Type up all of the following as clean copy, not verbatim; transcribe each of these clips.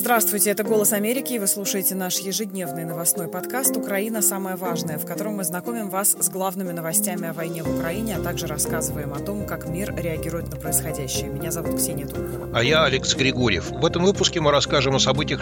Здравствуйте, это «Голос Америки», и вы слушаете наш ежедневный новостной подкаст «Украина. Самое важное», в котором мы знакомим вас с главными новостями о войне в Украине, а также рассказываем о том, как мир реагирует на происходящее. Меня зовут Ксения Тулкова. А я Алекс Григорьев. В этом выпуске мы расскажем о событиях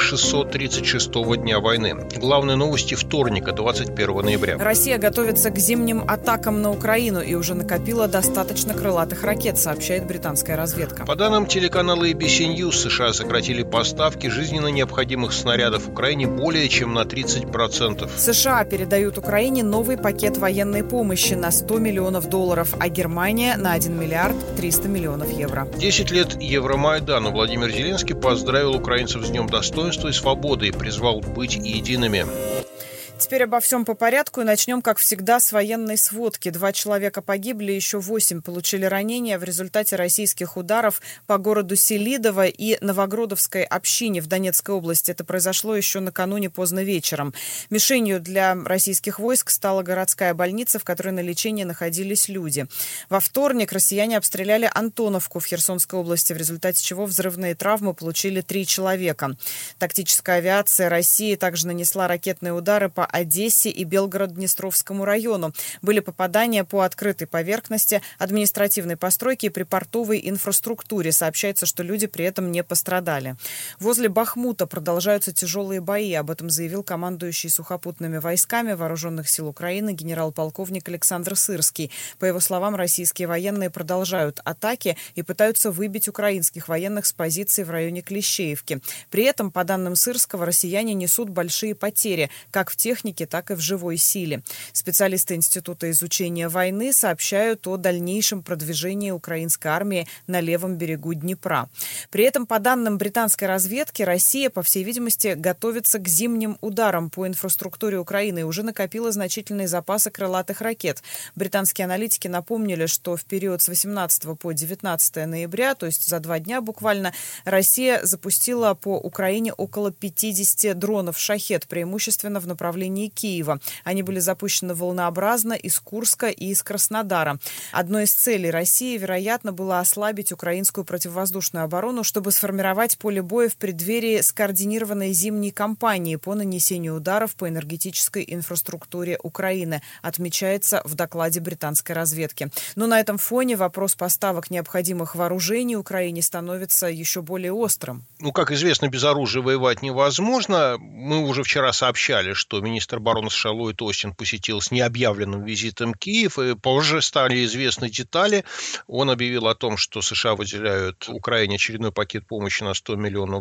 636-го дня войны. Главные новости вторника, 21 ноября. Россия готовится к зимним атакам на Украину и уже накопила достаточно крылатых ракет, сообщает британская разведка. По данным телеканала ABC News, США сократили поставки жизненно необходимых снарядов Украине более чем на 30%. США передают Украине новый пакет военной помощи на $100 миллионов, а Германия на 1 миллиард 300 миллионов евро. 10 лет Евромайдану. Владимир Зеленский поздравил украинцев с Днем достоинства и свободы и призвал быть едиными. Теперь обо всем по порядку и начнем, как всегда, с военной сводки. 2 человека погибли, еще 8 получили ранения в результате российских ударов по городу Селидово и Новогродовской общине в Донецкой области. Это произошло еще накануне поздно вечером. Мишенью для российских войск стала городская больница, в которой на лечении находились люди. Во вторник россияне обстреляли Антоновку в Херсонской области, в результате чего взрывные травмы получили 3 человека. Тактическая авиация России также нанесла ракетные удары по Одессе и Белгород-Днестровскому району. Были попадания по открытой поверхности, административной постройке и припортовой инфраструктуре. Сообщается, что люди при этом не пострадали. Возле Бахмута продолжаются тяжелые бои. Об этом заявил командующий сухопутными войсками Вооруженных сил Украины генерал-полковник Александр Сырский. По его словам, российские военные продолжают атаки и пытаются выбить украинских военных с позиций в районе Клещеевки. При этом, по данным Сырского, россияне несут большие потери, как в технике, так и в живой силе. Специалисты Института изучения войны сообщают о дальнейшем продвижении украинской армии на левом берегу Днепра. При этом, по данным британской разведки, Россия, по всей видимости, готовится к зимним ударам по инфраструктуре Украины и уже накопила значительные запасы крылатых ракет. Британские аналитики напомнили, что в период с 18 по 19 ноября, то есть за 2 дня буквально, Россия запустила по Украине около 50 дронов «Шахед», преимущественно в направлении Киева. Они были запущены волнообразно из Курска и из Краснодара. Одной из целей России, вероятно, было ослабить украинскую противовоздушную оборону, чтобы сформировать поле боя в преддверии скоординированной зимней кампании по нанесению ударов по энергетической инфраструктуре Украины, отмечается в докладе британской разведки. Но на этом фоне вопрос поставок необходимых вооружений Украине становится еще более острым. Как известно, без оружия воевать невозможно. Мы уже вчера сообщали, что министр обороны США Ллойд Остин посетил с необъявленным визитом Киев, и позже стали известны детали. Он объявил о том, что США выделяют Украине очередной пакет помощи на $100 миллионов.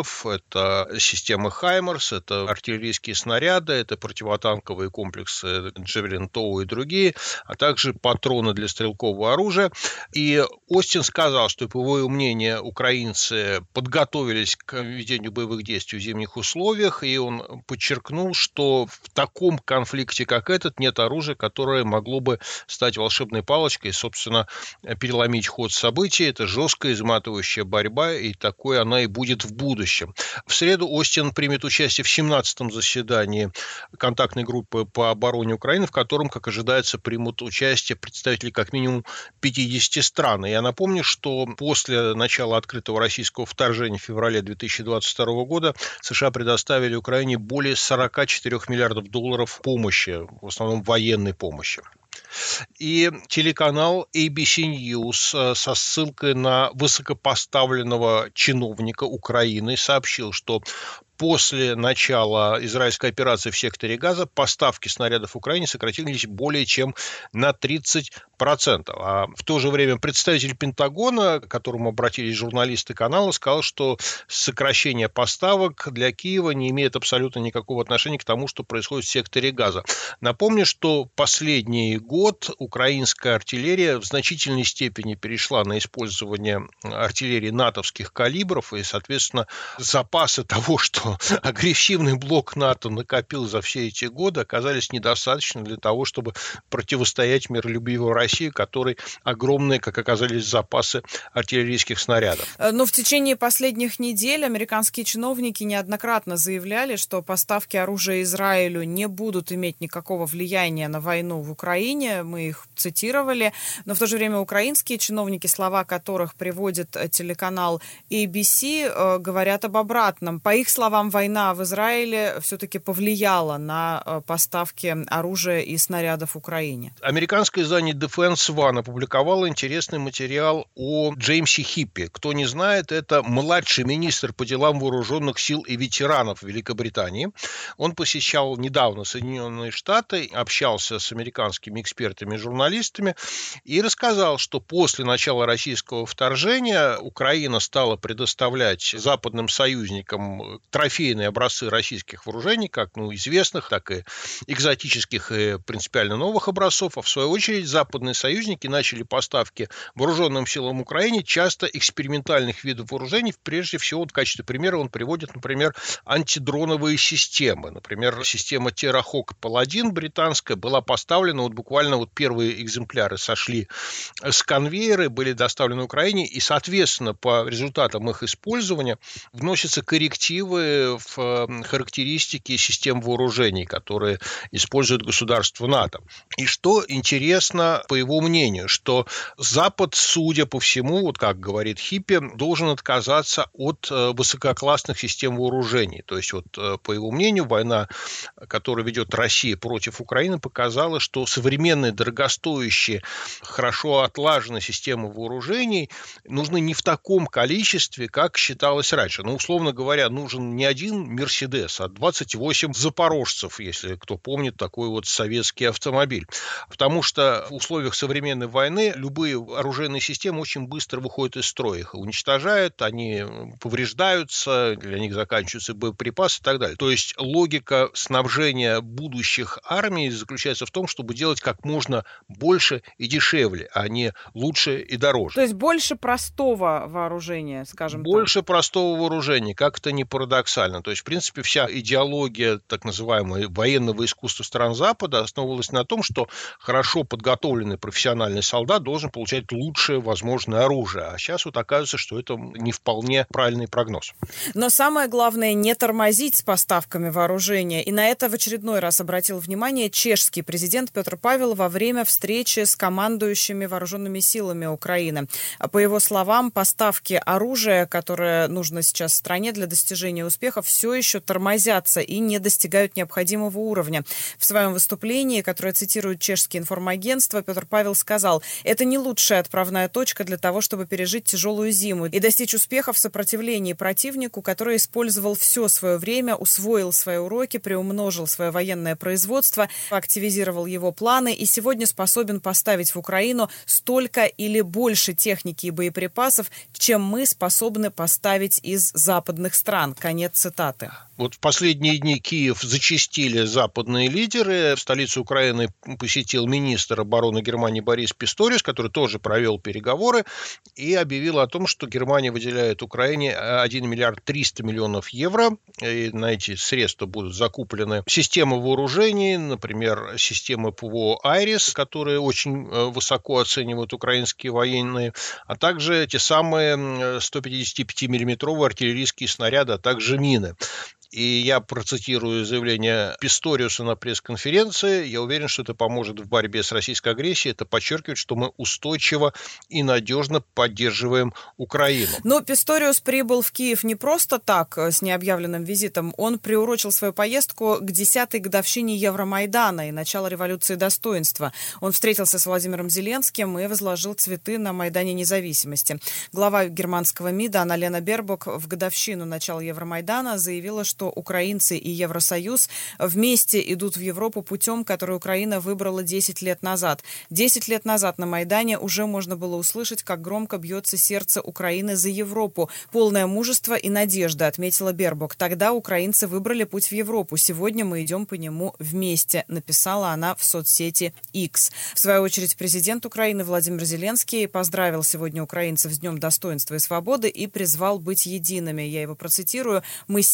Это системы «Хаймарс», это артиллерийские снаряды, это противотанковые комплексы «Джавелин ТОУ» и другие, а также патроны для стрелкового оружия. И Остин сказал, что, по его мнению, украинцы подготовились к ведению боевых действий в зимних условиях, и он подчеркнул, что в таком конфликте, как этот, нет оружия, которое могло бы стать волшебной палочкой и, собственно, переломить ход событий. Это жесткая, изматывающая борьба, и такой она и будет в будущем. В среду Остин примет участие в 17-м заседании контактной группы по обороне Украины, в котором, как ожидается, примут участие представители как минимум 50 стран. И я напомню, что после начала открытого российского вторжения в феврале 2022 года США предоставили Украине более $44 миллиардов помощи, в основном военной помощи. И телеканал ABC News со ссылкой на высокопоставленного чиновника Украины сообщил, что после начала израильской операции в секторе Газа поставки снарядов Украине сократились более чем на 30%. А в то же время представитель Пентагона, к которому обратились журналисты канала, сказал, что сокращение поставок для Киева не имеет абсолютно никакого отношения к тому, что происходит в секторе Газа. Напомню, что последний год украинская артиллерия в значительной степени перешла на использование артиллерии натовских калибров, и, соответственно, запасы того, что что агрессивный блок НАТО накопил за все эти годы, оказались недостаточно для того, чтобы противостоять миролюбивой России, которой огромные, как оказались, запасы артиллерийских снарядов. Но в течение последних недель американские чиновники неоднократно заявляли, что поставки оружия Израилю не будут иметь никакого влияния на войну в Украине. Мы их цитировали. Но в то же время украинские чиновники, слова которых приводит телеканал ABC, говорят об обратном. По их словам, война в Израиле все-таки повлияла на поставки оружия и снарядов Украине. Американское издание Defense One опубликовало интересный материал о Джеймсе Хиппи. Кто не знает, это младший министр по делам вооруженных сил и ветеранов Великобритании. Он посещал недавно Соединенные Штаты, общался с американскими экспертами и журналистами и рассказал, что после начала российского вторжения Украина стала предоставлять западным союзникам трофейные образцы российских вооружений, как известных, так и экзотических и принципиально новых образцов. А в свою очередь западные союзники начали поставки вооруженным силам Украины часто экспериментальных видов вооружений. Прежде всего, в качестве примера он приводит, например, антидроновые системы. Например, система Terrahawk Paladin британская была поставлена, буквально первые экземпляры сошли с конвейера, были доставлены Украине, и, соответственно, по результатам их использования вносятся коррективы в характеристики систем вооружений, которые используют государства НАТО. И что интересно, по его мнению, что Запад, судя по всему, как говорит Хиппи, должен отказаться от высококлассных систем вооружений. То есть, по его мнению, война, которую ведет Россия против Украины, показала, что современные, дорогостоящие, хорошо отлаженные системы вооружений нужны не в таком количестве, как считалось раньше. Условно говоря, нужен не один «Мерседес», а 28 «Запорожцев», если кто помнит такой советский автомобиль. Потому что в условиях современной войны любые оружейные системы очень быстро выходят из строя. Их уничтожают, они повреждаются, для них заканчиваются боеприпасы и так далее. То есть логика снабжения будущих армий заключается в том, чтобы делать как можно больше и дешевле, а не лучше и дороже. То есть больше простого вооружения, скажем так. Больше простого вооружения, как это ни парадоксально. То есть, в принципе, вся идеология так называемого военного искусства стран Запада основывалась на том, что хорошо подготовленный профессиональный солдат должен получать лучшее возможное оружие. А сейчас оказывается, что это не вполне правильный прогноз. Но самое главное не тормозить с поставками вооружения. И на это в очередной раз обратил внимание чешский президент Петр Павел во время встречи с командующими вооруженными силами Украины. По его словам, поставки оружия, которое нужно сейчас стране для достижения успеха, все еще тормозятся и не достигают необходимого уровня. В своем выступлении, которое цитирует чешские информагентства, Петр Павел сказал: «Это не лучшая отправная точка для того, чтобы пережить тяжелую зиму и достичь успеха в сопротивлении противнику, который использовал все свое время, усвоил свои уроки, приумножил свое военное производство, активизировал его планы и сегодня способен поставить в Украину столько или больше техники и боеприпасов, чем мы способны поставить из западных стран». Конец цитаты. В последние дни Киев зачастили западные лидеры. В столицу Украины посетил министр обороны Германии Борис Писториус, который тоже провел переговоры и объявил о том, что Германия выделяет Украине 1 миллиард 300 миллионов евро. И на эти средства будут закуплены системы вооружений, например, системы ПВО «Айрис», которые очень высоко оценивают украинские военные, а также те самые 155-миллиметровые артиллерийские снаряды, а также мины. И я процитирую заявление Писториуса на пресс-конференции. Я уверен, что это поможет в борьбе с российской агрессией. Это подчеркивает, что мы устойчиво и надежно поддерживаем Украину. Но Писториус прибыл в Киев не просто так, с необъявленным визитом. Он приурочил свою поездку к 10-й годовщине Евромайдана и начала революции достоинства. Он встретился с Владимиром Зеленским и возложил цветы на Майдане Независимости. Глава германского МИДа Анна-Лена Бербок в годовщину начала Евромайдана заявила, что украинцы и Евросоюз вместе идут в Европу путем, который Украина выбрала 10 лет назад. 10 лет назад на Майдане уже можно было услышать, как громко бьется сердце Украины за Европу. Полное мужество и надежда, отметила Бербок. Тогда украинцы выбрали путь в Европу. Сегодня мы идем по нему вместе, написала она в соцсети X. В свою очередь, президент Украины Владимир Зеленский поздравил сегодня украинцев с Днем достоинства и свободы и призвал быть едиными. Я его процитирую: «Мы сильные,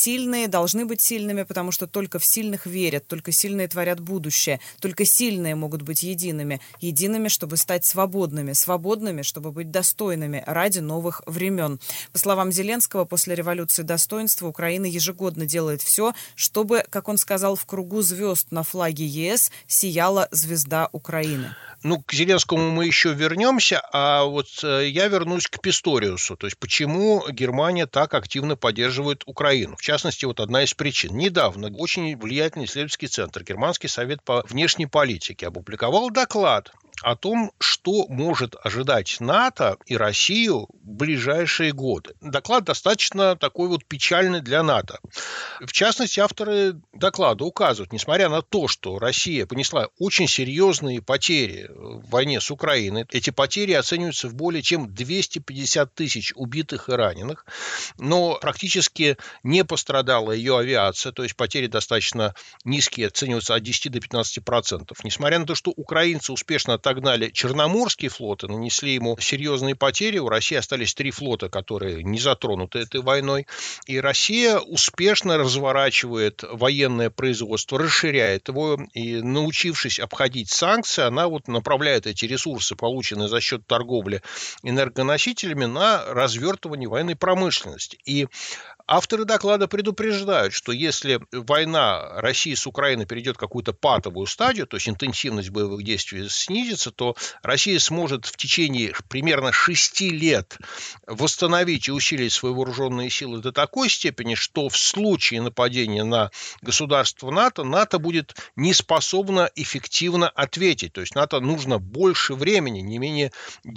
должны быть сильными, потому что только в сильных верят, только сильные творят будущее, только сильные могут быть едиными, чтобы стать свободными, чтобы быть достойными ради новых времен. По словам Зеленского, после революции достоинства Украина ежегодно делает все, чтобы, как он сказал, в кругу звезд на флаге ЕС сияла звезда Украины. К Зеленскому мы еще вернемся, а вот я вернусь к Писториусу. То есть, почему Германия так активно поддерживает Украину? В частности, вот одна из причин. Недавно очень влиятельный исследовательский центр, Германский совет по внешней политике, опубликовал доклад о том, что может ожидать НАТО и Россию в ближайшие годы. Доклад достаточно такой вот печальный для НАТО. В частности, авторы доклада указывают, несмотря на то, что Россия понесла очень серьезные потери в войне с Украиной, эти потери оцениваются в более чем 250 тысяч убитых и раненых, но практически не пострадала ее авиация, то есть потери достаточно низкие, оцениваются от 10 до 15%. Несмотря на то, что украинцы успешно отогнали Черноморский флот и нанесли ему серьезные потери, у России остались 3 флота, которые не затронуты этой войной, и Россия успешно разворачивает военное производство, расширяет его, и, научившись обходить санкции, она вот направляет эти ресурсы, полученные за счет торговли энергоносителями, на развертывание военной промышленности. И авторы доклада предупреждают, что если война России с Украиной перейдет в какую-то патовую стадию, то есть интенсивность боевых действий снизится, то Россия сможет в течение примерно 6 лет восстановить и усилить свои вооруженные силы до такой степени, что в случае нападения на государство НАТО, НАТО будет не способно эффективно ответить. То есть НАТО нужно больше времени, не менее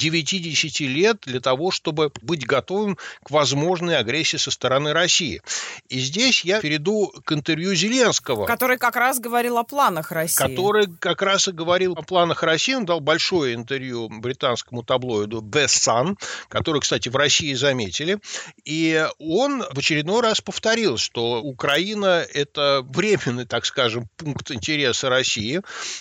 9-10 лет для того, чтобы быть готовым к возможной агрессии со стороны России. И здесь я перейду к интервью Зеленского. Который как раз говорил о планах России. Который как раз и говорил о планах России. Он дал большое интервью британскому таблоиду The Sun, который, кстати, в России заметили. И он в очередной раз повторил, что Украина – это временный, так скажем, пункт интереса России.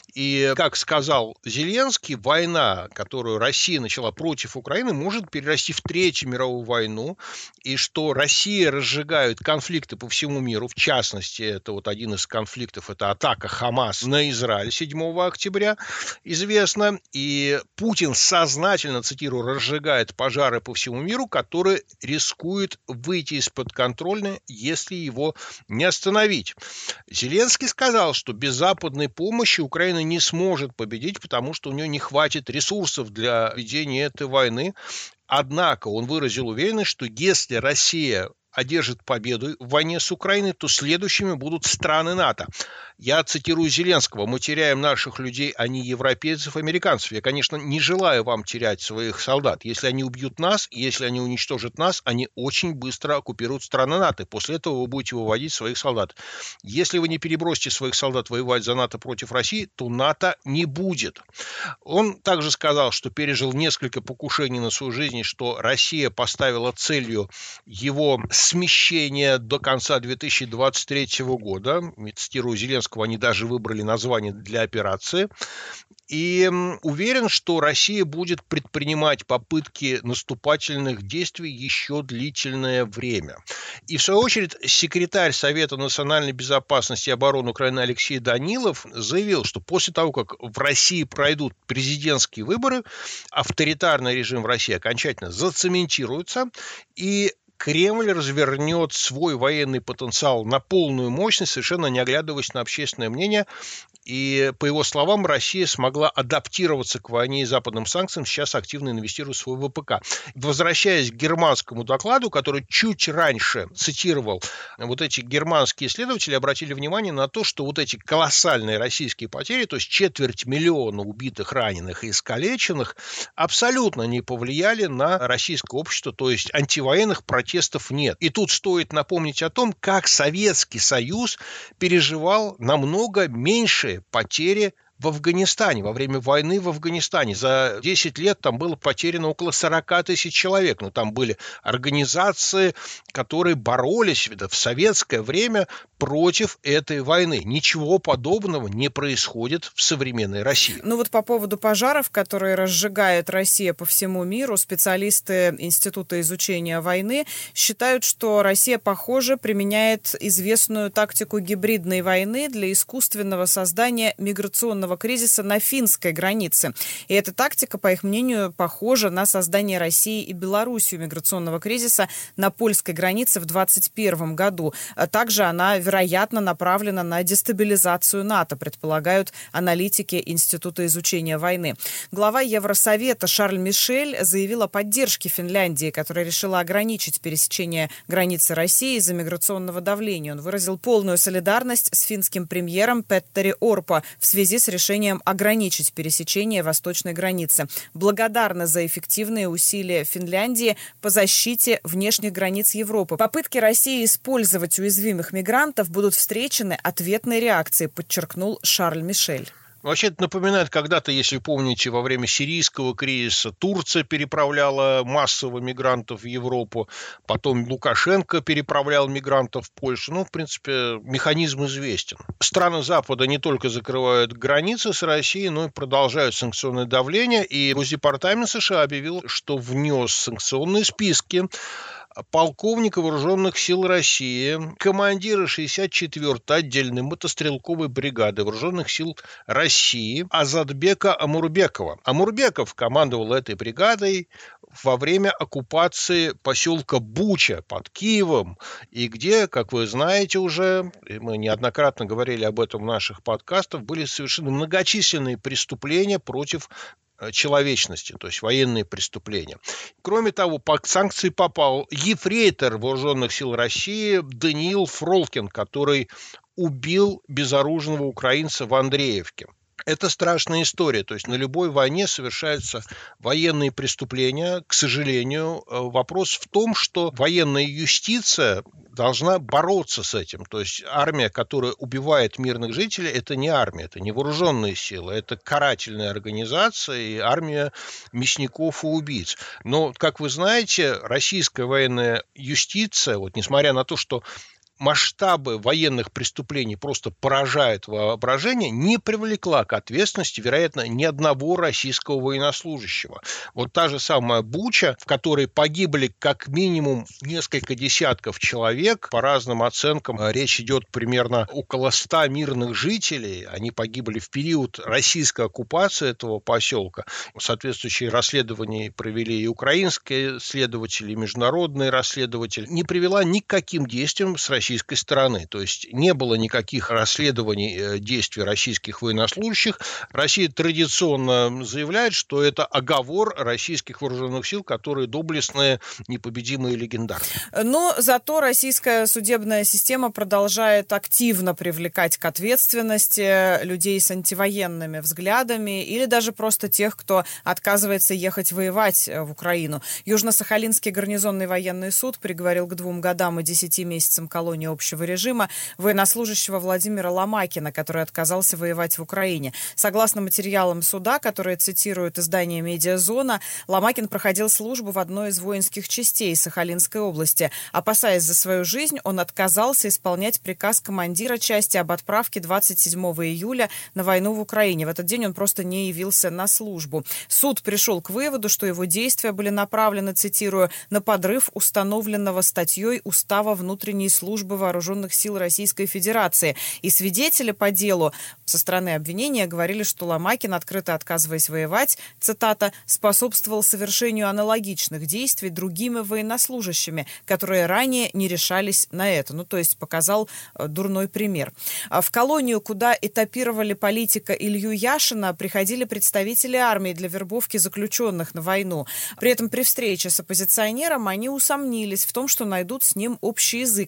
И, как сказал Зеленский, война, которую Россия начала против Украины, может перерасти в Третью мировую войну. И что Россия разжигает конфликты по всему миру. В частности, это вот один из конфликтов, это атака Хамас на Израиль 7 октября, известно. И Путин сознательно, цитирую, разжигает пожары по всему миру, которые рискуют выйти из-под контроля, если его не остановить. Зеленский сказал, что без западной помощи Украина не сможет победить, потому что у нее не хватит ресурсов для ведения этой войны. Однако он выразил уверенность, что если Россия одержит победу в войне с Украиной, то следующими будут страны НАТО. Я цитирую Зеленского: «Мы теряем наших людей, а не европейцев, американцев. Я, конечно, не желаю вам терять своих солдат. Если они убьют нас, если они уничтожат нас, они очень быстро оккупируют страны НАТО. После этого вы будете выводить своих солдат. Если вы не перебросите своих солдат воевать за НАТО против России, то НАТО не будет». Он также сказал, что пережил несколько покушений на свою жизнь, что Россия поставила целью его смещения до конца 2023 года. Цитирую Зеленского, они даже выбрали название для операции. И уверен, что Россия будет предпринимать попытки наступательных действий еще длительное время. И в свою очередь секретарь Совета национальной безопасности и обороны Украины Алексей Данилов заявил, что после того, как в России пройдут президентские выборы, авторитарный режим в России окончательно зацементируется, и Кремль развернет свой военный потенциал на полную мощность, совершенно не оглядываясь на общественное мнение. И, по его словам, Россия смогла адаптироваться к войне и западным санкциям, сейчас активно инвестирует в свой ВПК. Возвращаясь к германскому докладу, который чуть раньше цитировал, вот эти германские исследователи обратили внимание на то, что вот эти колоссальные российские потери, то есть 250 000 убитых, раненых и искалеченных, абсолютно не повлияли на российское общество, то есть антивоенных протестов нет. И тут стоит напомнить о том, как Советский Союз переживал намного меньшие потери в Афганистане, во время войны в Афганистане. За 10 лет там было потеряно около 40 тысяч человек. Но там были организации, которые боролись в советское время против этой войны. Ничего подобного не происходит в современной России. Ну вот по поводу пожаров, которые разжигает Россия по всему миру, специалисты Института изучения войны считают, что Россия, похоже, применяет известную тактику гибридной войны для искусственного создания миграционного кризиса на финской границе. И эта тактика, по их мнению, похожа на создание России и Белоруссии миграционного кризиса на польской границе в 2021 году. Также она, вероятно, направлена на дестабилизацию НАТО, предполагают аналитики Института изучения войны. Глава Евросовета Шарль Мишель заявил о поддержке Финляндии, которая решила ограничить пересечение границы России из-за миграционного давления. Он выразил полную солидарность с финским премьером Петтери Орпо в связи с решением ограничить пересечение восточной границы. Благодарны за эффективные усилия Финляндии по защите внешних границ Европы. Попытки России использовать уязвимых мигрантов будут встречены ответной реакцией, подчеркнул Шарль Мишель. Вообще это напоминает, когда-то, если помните, во время сирийского кризиса Турция переправляла массово мигрантов в Европу, потом Лукашенко переправлял мигрантов в Польшу. Ну, в принципе, механизм известен. Страны Запада не только закрывают границы с Россией, но и продолжают санкционное давление. И Госдепартамент США объявил, что внес санкционные списки полковника Вооруженных сил России, командира 64-й отдельной мотострелковой бригады Вооруженных сил России Азатбека Амурбекова. Амурбеков командовал этой бригадой во время оккупации поселка Буча под Киевом, и где, как вы знаете уже, мы неоднократно говорили об этом в наших подкастах, были совершены многочисленные преступления против человечности, то есть военные преступления. Кроме того, под санкции попал ефрейтор Вооруженных сил России Даниил Фролкин, который убил безоружного украинца в Андреевке. Это страшная история. То есть на любой войне совершаются военные преступления. К сожалению, вопрос в том, что военная юстиция должна бороться с этим. То есть армия, которая убивает мирных жителей, это не армия, это не вооруженные силы, это карательная организация и армия мясников и убийц. Но, как вы знаете, российская военная юстиция, вот несмотря на то, что масштабы военных преступлений просто поражают воображение, не привлекла к ответственности, вероятно, ни одного российского военнослужащего. Вот та же самая Буча, в которой погибли как минимум несколько десятков человек, по разным оценкам речь идет примерно около 100 мирных жителей, они погибли в период российской оккупации этого поселка. Соответствующие расследования провели и украинские следователи, и международные расследователи. Не привела ни к каким действиям с российской стороны. То есть не было никаких расследований действий российских военнослужащих. Россия традиционно заявляет, что это оговор российских вооруженных сил, которые доблестные, непобедимые и легендарные. Но зато российская судебная система продолжает активно привлекать к ответственности людей с антивоенными взглядами или даже просто тех, кто отказывается ехать воевать в Украину. Южно-Сахалинский гарнизонный военный суд приговорил к 2 годам и 10 месяцам колонии общего режима военнослужащего Владимира Ломакина, который отказался воевать в Украине. Согласно материалам суда, которые цитирует издание «Медиазона», Ломакин проходил службу в одной из воинских частей Сахалинской области. Опасаясь за свою жизнь, он отказался исполнять приказ командира части об отправке 27 июля на войну в Украине. В этот день он просто не явился на службу. Суд пришел к выводу, что его действия были направлены, цитирую, на подрыв установленного статьей Устава внутренней службы Вооруженных сил Российской Федерации. И свидетели по делу со стороны обвинения говорили, что Ломакин, открыто отказываясь воевать, цитата, способствовал совершению аналогичных действий другими военнослужащими, которые ранее не решались на это. Ну, то есть показал дурной пример. В колонию, куда этапировали политика Илью Яшина, приходили представители армии для вербовки заключенных на войну. При этом при встрече с оппозиционером они усомнились в том, что найдут с ним общий язык. Об этом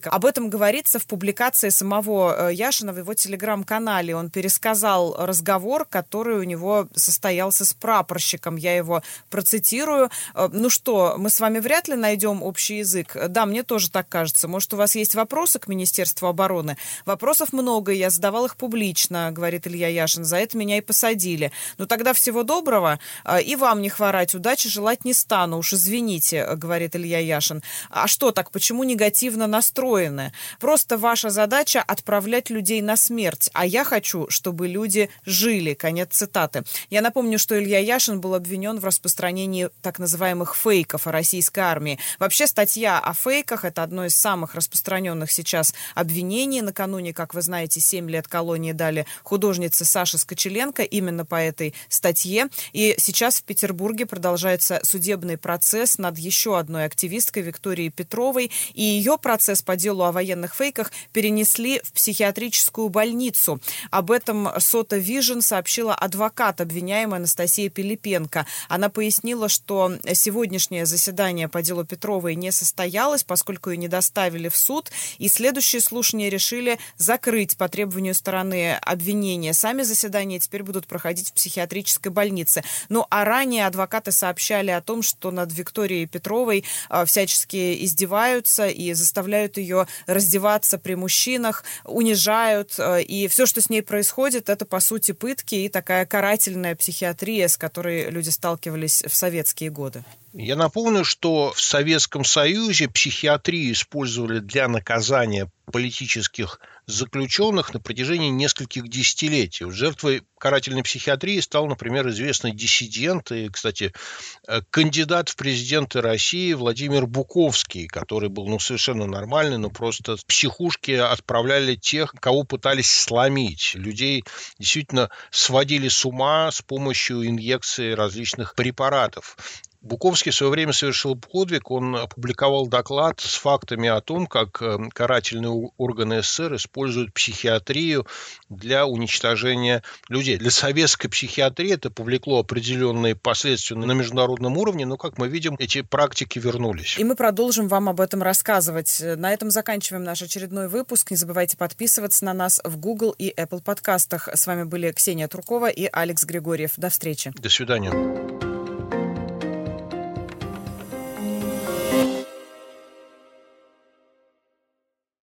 этом говорится в публикации самого Яшина в его телеграм-канале. Он пересказал разговор, который у него состоялся с прапорщиком. Я его процитирую. Ну что, мы с вами вряд ли найдем общий язык? Да, мне тоже так кажется. Может, у вас есть вопросы к Министерству обороны? Вопросов много, я задавал их публично, говорит Илья Яшин. За это меня и посадили. Ну тогда всего доброго. И вам не хворать. Удачи желать не стану. Уж извините, говорит Илья Яшин. А что так? Почему негативно настроены? Просто ваша задача отправлять людей на смерть. А я хочу, чтобы люди жили. Конец цитаты. Я напомню, что Илья Яшин был обвинен в распространении так называемых фейков о российской армии. Вообще статья о фейках – это одно из самых распространенных сейчас обвинений. Накануне, как вы знаете, 7 лет колонии дали художнице Саше Скочеленко именно по этой статье. И сейчас в Петербурге продолжается судебный процесс над еще одной активисткой Викторией Петровой. И ее процесс по делу о военных фейках перенесли в психиатрическую больницу. Об этом Сота Вижн сообщила адвокат обвиняемой Анастасия Пилипенко. Она пояснила, что сегодняшнее заседание по делу Петровой не состоялось, поскольку ее не доставили в суд, и следующие слушания решили закрыть по требованию стороны обвинения. Сами заседания теперь будут проходить в психиатрической больнице. Ну, а ранее адвокаты сообщали о том, что над Викторией Петровой всячески издеваются и заставляют ее раздеваться при мужчинах, унижают. И все, что с ней происходит, это, по сути, пытки и такая карательная психиатрия, с которой люди сталкивались в советские годы. Я напомню, что в Советском Союзе психиатрию использовали для наказания политических заключенных на протяжении нескольких десятилетий. Жертвой карательной психиатрии стал, например, известный диссидент и, кстати, кандидат в президенты России Владимир Буковский, который был совершенно нормальный, но просто в психушки отправляли тех, кого пытались сломить. Людей действительно сводили с ума с помощью инъекций различных препаратов. Буковский в свое время совершил подвиг, он опубликовал доклад с фактами о том, как карательные органы СССР используют психиатрию для уничтожения людей. Для советской психиатрии это повлекло определенные последствия на международном уровне, но, как мы видим, эти практики вернулись. И мы продолжим вам об этом рассказывать. На этом заканчиваем наш очередной выпуск. Не забывайте подписываться на нас в Google и Apple подкастах. С вами были Ксения Туркова и Алекс Григорьев. До встречи. До свидания.